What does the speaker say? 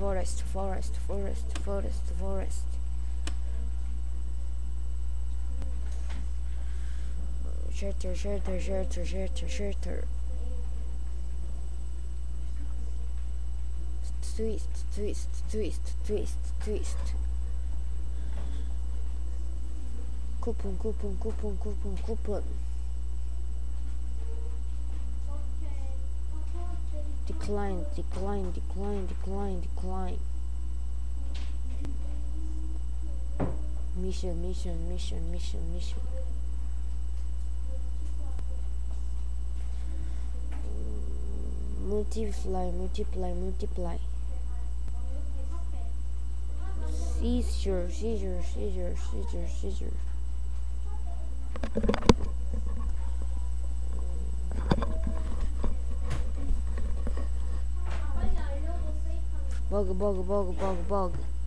forest, forest, forest, forest, forest. Shelter, shelter, shelter, shelter, shelter. Twist, twist, twist, twist, twist. Coupon, coupon, coupon, coupon, coupon. Decline, decline, decline, decline, decline. Mission, mission, mission, mission, mission. Multiply, multiply, multiply. Seizure, seizure, seizure, seizure, seizure. Bug, bug, bug, bug, bug.